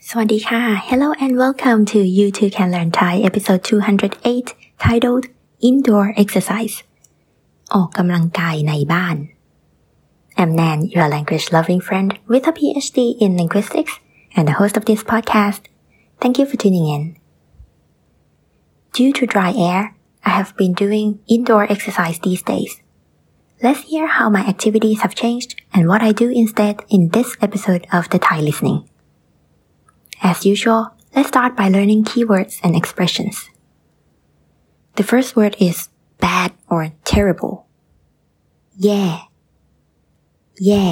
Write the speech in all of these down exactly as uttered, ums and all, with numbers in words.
สวัสดีค่ะ Hello and welcome to You Too Can Learn Thai episode two hundred eight titled Indoor Exercise ออกกำลังกายในบ้าน I'm Nan, your language loving friend with a PhD in linguistics and the host of this podcast. Thank you for tuning in. Due to dry air, I have been doing indoor exercise these days. Let's hear how my activities have changed and what I do instead in this episode of the Thai Listening.As usual, let's start by learning keywords and expressions. The first word is bad or terrible. Yeah. Yeah.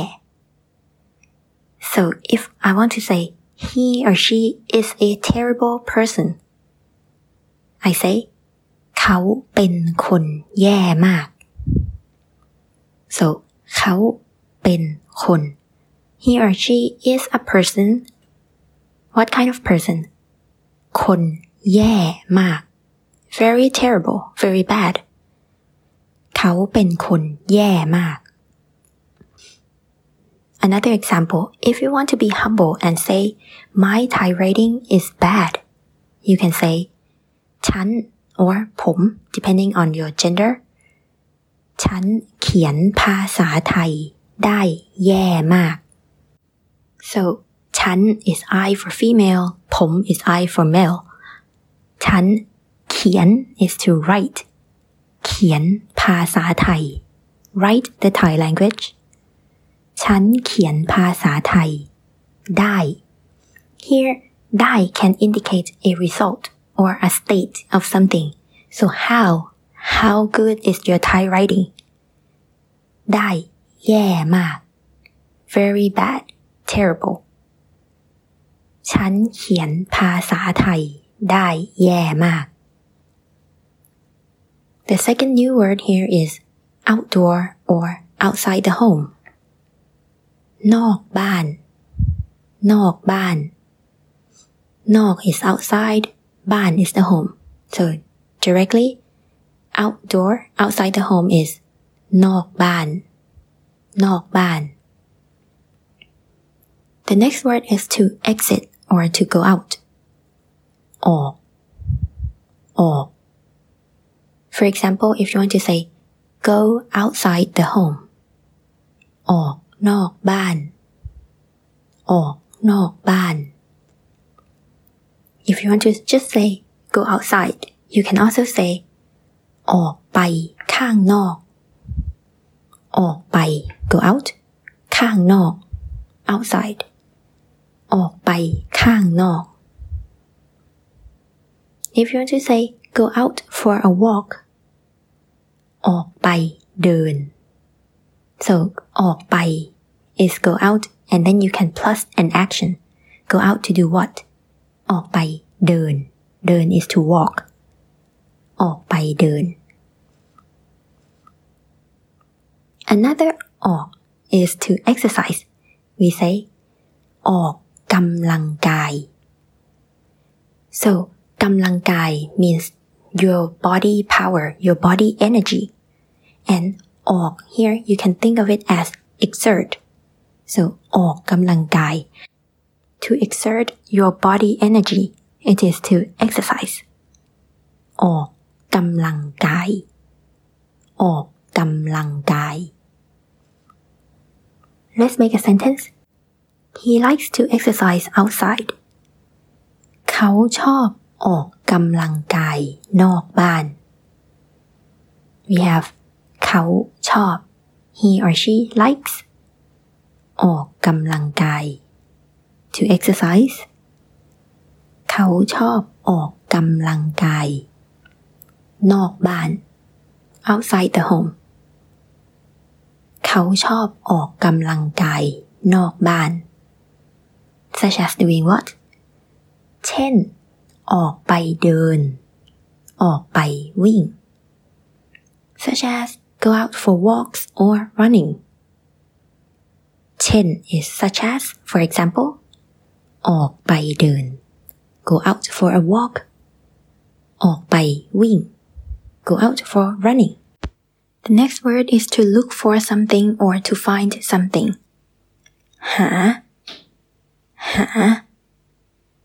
So if I want to say he or she is a terrible person, I say เขาเป็นคนแย่มาก So เขาเป็นคน he or she is a person.What kind of person? คนแย่มาก Very terrible, very bad. เขาเป็นคนแย่มาก Another example, if you want to be humble and say, my Thai writing is bad, you can say, ฉัน or ผม depending on your gender. ฉันเขียนภาษาไทยได้แย่มาก So, ฉัน is I for female, ผม is I for male. ฉันเขียน is to write. เขียนภาษาไทย write the Thai language. ฉันเขียนภาษาไทยได้ Here, ได้ can indicate a result or a state of something. So how, how good is your Thai writing? ได้แย่มาก Very bad, terrible.ฉันเขียนภาษาไทยได้แย่มาก The second new word here is outdoor or outside the home นอกบ้านนอกบ้านนอก is outside บ้าน is the home so directly outdoor outside the home is นอกบ้านนอกบ้าน The next word is to exit or to go out. ออกออก For example, if you want to say go outside the home. ออกนอกบ้านออกนอกบ้าน If you want to just say go outside, you can also say ออกไปข้างนอกออกไป go out ข้างนอก outsideออกไปข้างนอก If you want to say go out for a walk ออกไปเดิน So ออกไป is go out and then you can plus an action go out to do what ออกไปเดินเดิน is to walk ออกไปเดิน Another ออก is to exercise we say ออกกำลังกาย So กำลังกาย means your body power, your body energy. And ออก here you can think of it as exert. So ออกกำลังกาย To exert your body energy, it is to exercise. ออกกำลังกายออกกำลังกาย Let's make a sentence.He likes to exercise outside. เขาชอบออกกำลังกายนอกบ้าน We have เขาชอบ He or she likes ออกกำลังกาย To exercise เขาชอบออกกำลังกายนอกบ้าน Outside the home เขาชอบออกกำลังกายนอกบ้าน Such as doing what? เช่นออกไปเดินออกไปวิ่ง Such as go out for walks or running. เช่น is such as, for example, ออกไปเดิน go out for a walk. ออกไปวิ่ง go out for running. The next word is to look for something or to find something. หาหา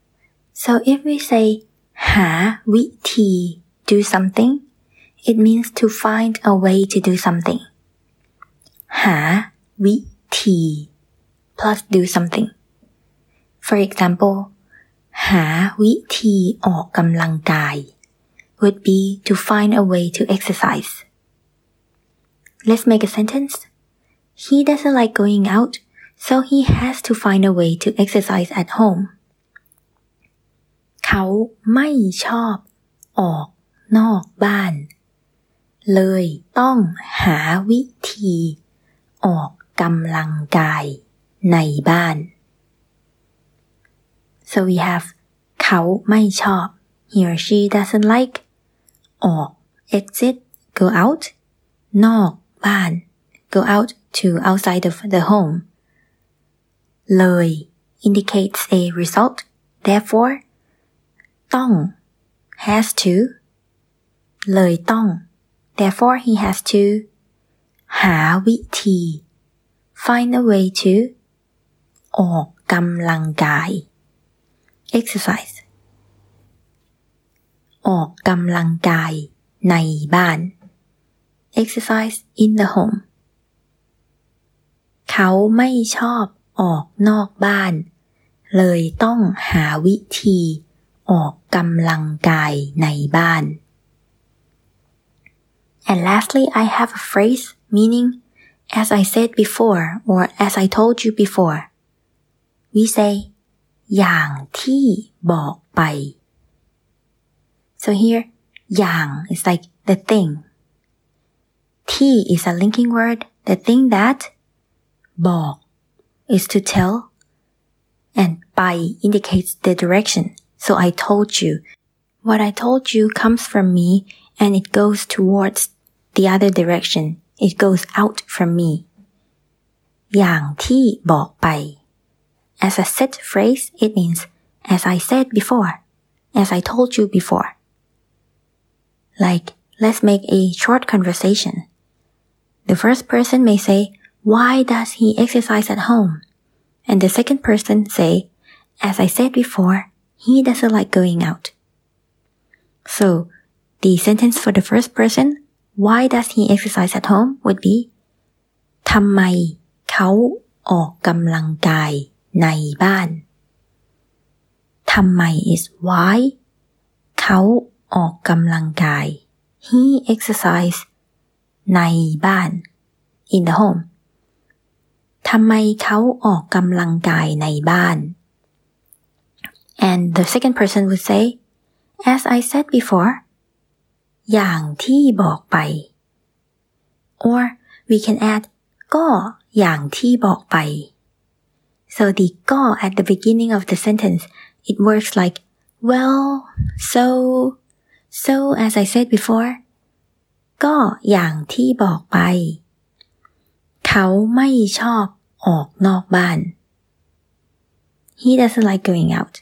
So if we say หาวิธี do something, it means to find a way to do something. หาวิธี plus do something. For example, หาวิธีออกกำลังกาย would be to find a way to exercise. Let's make a sentence. He doesn't like going out, so he has to find a way to exercise at home. เขาไม่ชอบออกนอกบ้านเลยต้องหาวิธีออกกำลังกายในบ้าน So we have เขาไม่ชอบ he or she doesn't like ออก exit go out นอกบ้าน go out to outside of the home เลย indicates a result therefore ต้อง has to เลยต้อง therefore he has to หาวิธี find a way to ออกกำลังกาย exercise ออกกำลังกายในบ้าน exercise in the home เขาไม่ชอบออกนอกบ้านเลยต้องหาวิธีออกกำลังกายในบ้าน And lastly, I have a phrase meaning as I said before or as I told you before. We say อย่างที่บอกไป So here อย่าง is like the thing. ที่ is a linking word. The thing that บอก is to tell and ไป indicates the direction. So I told you. What I told you comes from me and it goes towards the other direction. It goes out from me. อย่างที่บอกไป As a set phrase, it means as I said before, as I told you before. Like, let's make a short conversation. The first person may say, why does he exercise at home? And the second person say, as I said before, he doesn't like going out. So, the sentence for the first person, why does he exercise at home, would be ทำไมเขาออกกำลังกายในบ้านทำไม is why เขาออกกำลังกาย he exercise ในบ้าน in the home ทำไมเขาออกกำลังกายในบ้าน and the second person would say as I said before อย่างที่บอกไป or we can add ก็อย่างที่บอกไป so the ก็ at the beginning of the sentence it works like well so so as I said before ก็อย่างที่บอกไปเขาไม่ชอบออกนอกบ้าน he doesn't like going out.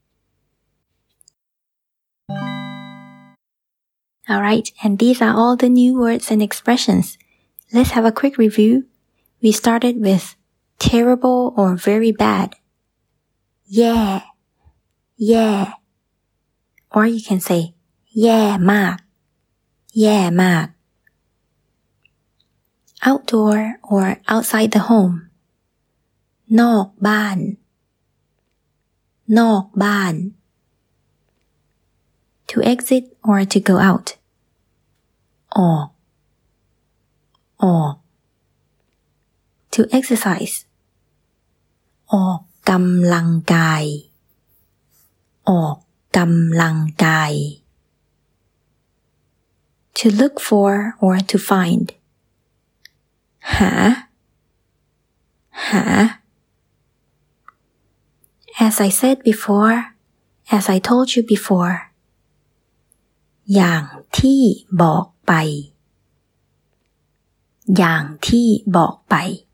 Alright, and these are all the new words and expressions. Let's have a quick review. We started with terrible or very bad. Yeah, yeah. Or you can say yeah มาก yeah มาก Outdoor or outside the home. นอกบ้าน นอกบ้าน To exit or to go out. ออก ออก To exercise. ออกกำลังกาย ออกกำลังกาย To look for or to find. หา หา As I said before, as I told you before. อย่างที่บอกไป อย่างที่บอกไป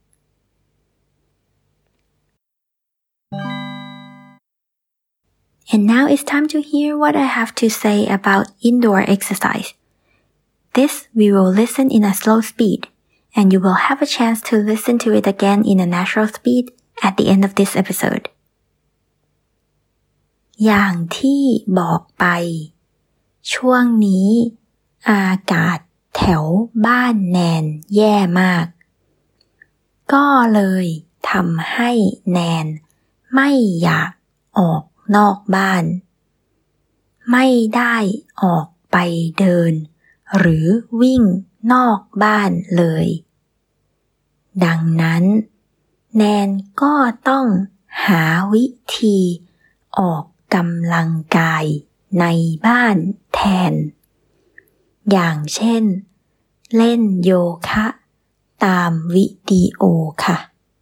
And now it's time to hear what I have to say about indoor exercise. This we will listen in a slow speed, and you will have a chance to listen to it again in a natural speed at the end of this episode. อย่างที่บอกไปช่วงนี้อากาศแถวบ้านแนนแย่มากก็เลยทำให้แนนไม่อยากออกนอกบ้านไม่ได้ออกไปเดินหรือวิ่งนอกบ้านเลยดังนั้นแนนก็ต้องหาวิธีออกกำลังกายในบ้านแทนอย่างเช่นเล่นโยคะตามวิดีโอค่ะ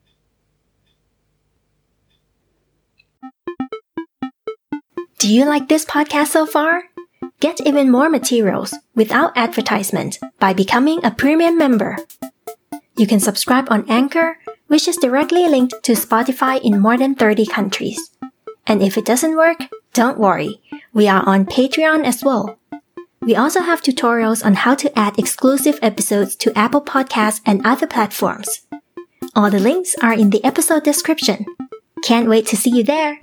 Do you like this podcast so far? Get even more materials without advertisement by becoming a premium member. You can subscribe on Anchor, which is directly linked to Spotify in more than thirty countries. And if it doesn't work, don't worry. We are on Patreon as well. We also have tutorials on how to add exclusive episodes to Apple Podcasts and other platforms. All the links are in the episode description. Can't wait to see you there.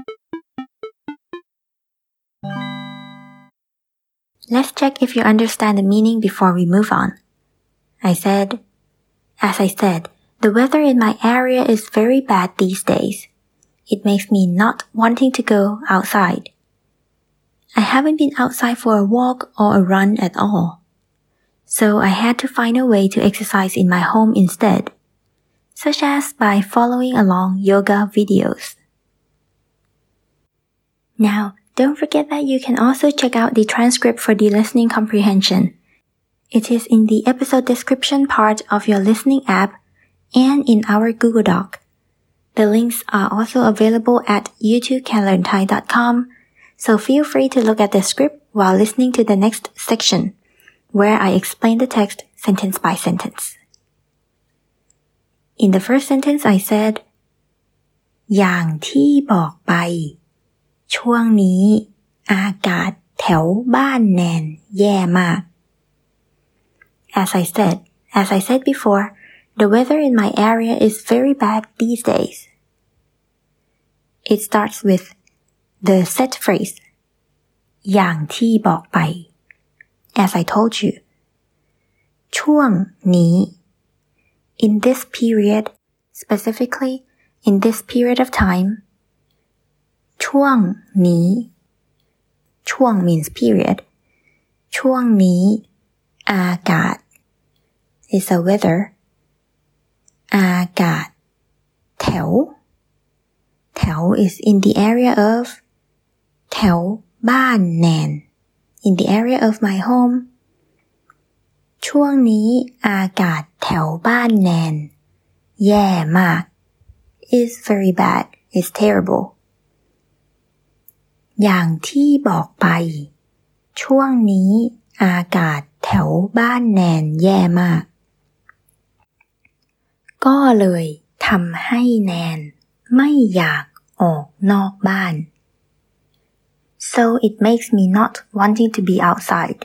Let's check if you understand the meaning before we move on. I said, as I said, the weather in my area is very bad these days. It makes me not wanting to go outside. I haven't been outside for a walk or a run at all. So I had to find a way to exercise in my home instead, such as by following along yoga videos. Now, don't forget that you can also check out the transcript for the listening comprehension. It is in the episode description part of your listening app and in our Google Doc. The links are also available at you too can learn thai dot com, so feel free to look at the script while listening to the next section, where I explain the text sentence by sentence. In the first sentence I said, อย่างที่บอกไปช่วงนี้อากาศแถวบ้านแนนแย่มาก As I said, as I said before, the weather in my area is very bad these days. It starts with the set phrase อย่างที่บอกไป As I told you. ช่วงนี้ In this period, specifically in this period of time, ช่วงนี้ช่วง means period ช่วงนี้อากาศ is a weather อากาศแถวแถว is in the area of แถวบ้านแนน in the area of my home ช่วงนี้อากาศแถวบ้านแนนแย่มาก is very bad, is terribleอย่างที่บอกไปช่วงนี้อากาศแถวบ้านแนนแย่มากก็เลยทำให้แนนไม่อยากออกนอกบ้าน So it makes me not wanting to be outside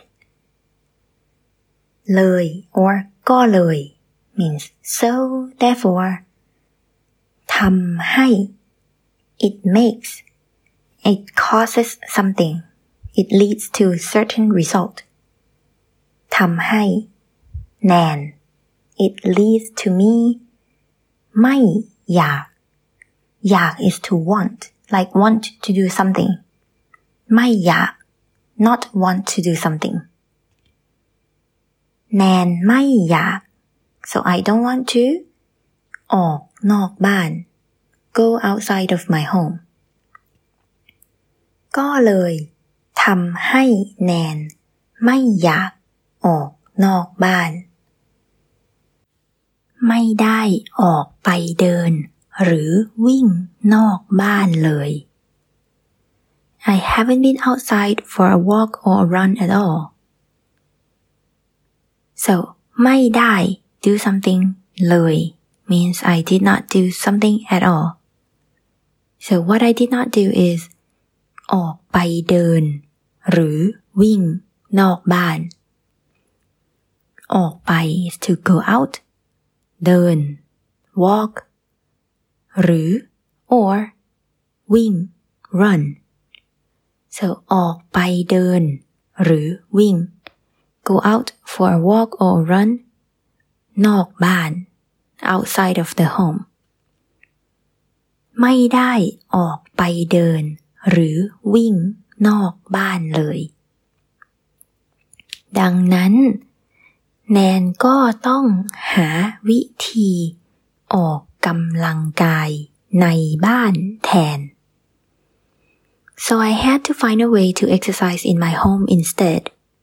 เลย or ก็เลย means so therefore ทำให้ it makes it causes something it leads to a certain result ทำให้แนน it leads to me ไม่อยากอยาก is to want like want to do something ไม่อยาก not want to do something แนนไม่อยาก so I don't want to ออกนอกบ้าน go outside of my home ก็เลยทำให้แนนไม่อยากออกนอกบ้านไม่ได้ออกไปเดินหรือวิ่งนอกบ้านเลย I haven't been outside for a walk or a run at all. So ไม่ได้ do something เลย means I did not do something at all. So what I did not do is ออกไปเดินหรือวิ่งนอกบ้านออกไป is to go out เดิน walk หรือ or วิ่ง run so ออกไปเดินหรือวิ่ง go out for a walk or run นอกบ้าน outside of the home ไม่ได้ออกไปเดินหรือวิ่งนอกบ้านเลยดังนั้นแนนก็ต้องหาวิธีออกกำลังกายในบ้านแทน so I had to find a way to exercise in my home instead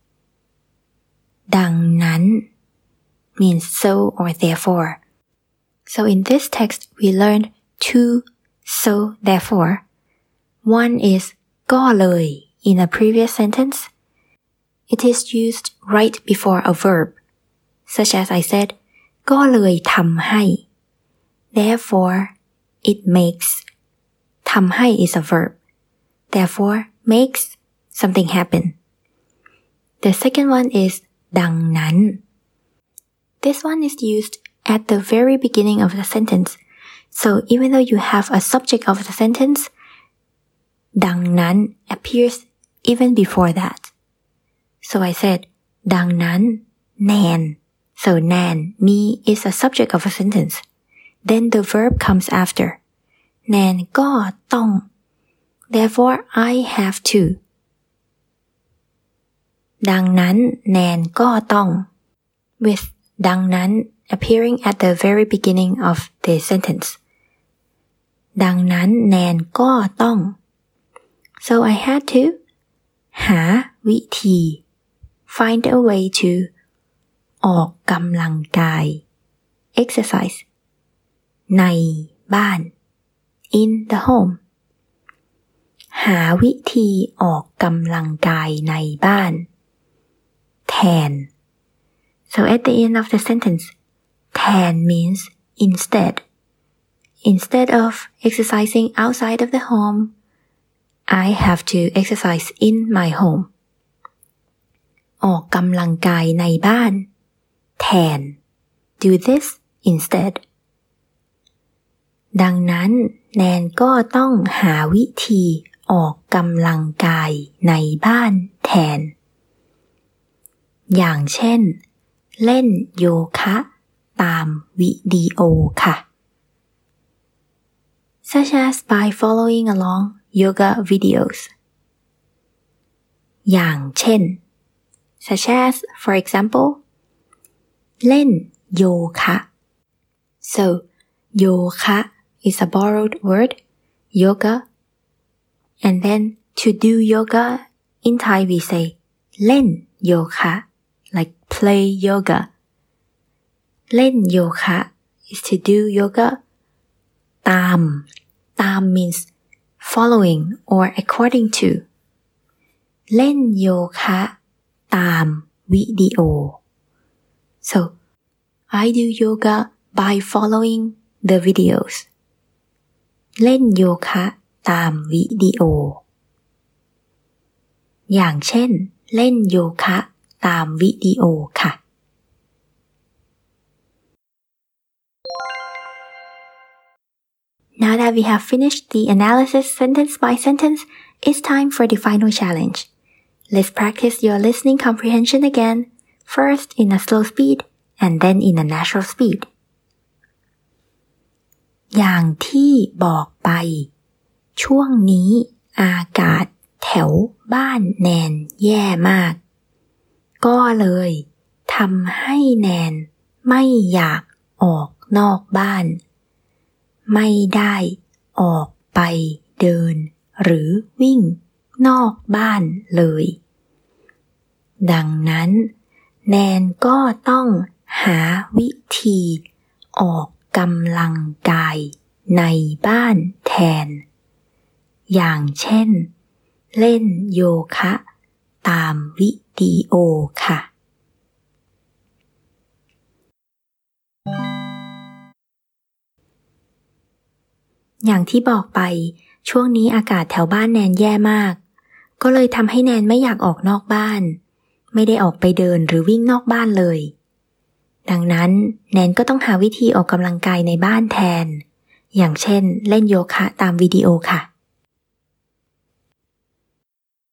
ดังนั้น means so or therefore so in this text we learned two so therefore one is ก็เลย in a previous sentence it is used right before a verb such as I said ก็เลยทำให้ therefore it makes ทำให้ is a verb therefore makes something happen the second one is ดังนั้น this one is used at the very beginning of the sentence so even though you have a subject of the sentence ดังนั้น appears even before that so I said ดังนั้นแนนso Nan, me is a subject of a sentence. Then the verb comes after. Nan ก็ต้อง Therefore, I have to. ดังนั้นแนนก็ต้อง with ดังนั้น appearing at the very beginning of the sentence. ดังนั้นแนนก็ต้อง So I had to หาวิธี find a way toออกกำลังกาย exercise ในบ้าน in the home หาวิธีออกกำลังกายในบ้านแทน so at the end of the sentence แทน means instead instead of exercising outside of the home I have to exercise in my home ออกกำลังกายในบ้านแทน do this instead ดังนั้นแนนก็ต้องหาวิธีออกกำลังกายในบ้านแทนอย่างเช่นเล่นโยคะตามวิดีโอค่ะ such as by following along yoga videos อย่างเช่น such as for exampleเล่นโยคะ so โยคะ is a borrowed word yoga and then to do yoga in Thai we say เล่นโยคะ like play yoga เล่นโยคะ is to do yoga ตามตาม means following or according to เล่นโยคะตามวิดีโอSo, I do yoga by following the videos. เล่นโยคะตามวิดีโออย่างเช่นเล่นโยคะตามวิดีโอค่ะ Now that we have finished the analysis sentence by sentence, it's time for the final challenge. Let's practice your listening comprehension again.First in a slow speed and then in a natural speed อย่างที่บอกไปช่วงนี้อากาศแถวบ้านแนนแย่มากก็เลยทำให้แนนไม่อยากออกนอกบ้านไม่ได้ออกไปเดินหรือวิ่งนอกบ้านเลยดังนั้นแนนก็ต้องหาวิธีออกกำลังกายในบ้านแทนอย่างเช่นเล่นโยคะตามวิดีโอค่ะอย่างที่บอกไปช่วงนี้อากาศแถวบ้านแนนแย่มากก็เลยทำให้แนนไม่อยากออกนอกบ้านไม่ได้ออกไปเดินหรือวิ่งนอกบ้านเลยดังนั้นแนนก็ต้องหาวิธีออกกำลังกายในบ้านแทนอย่างเช่นเล่นโยคะตามวิดีโอค่ะ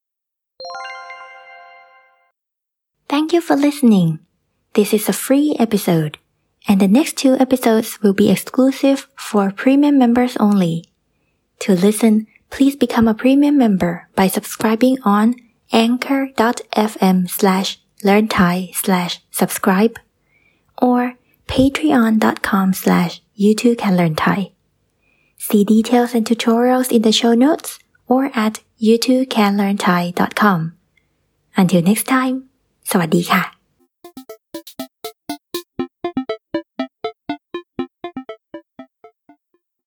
Thank you for listening. This is a free episode, and the next two episodes will be exclusive for premium members only. To listen, please become a premium member by subscribing on anchor.fm slash learnthai slash subscribe or patreon.com slash YouTube can learn Thai. See details and tutorials in the show notes or at youtube can learn thai dot com. Until next time, สวัสดีค่ะ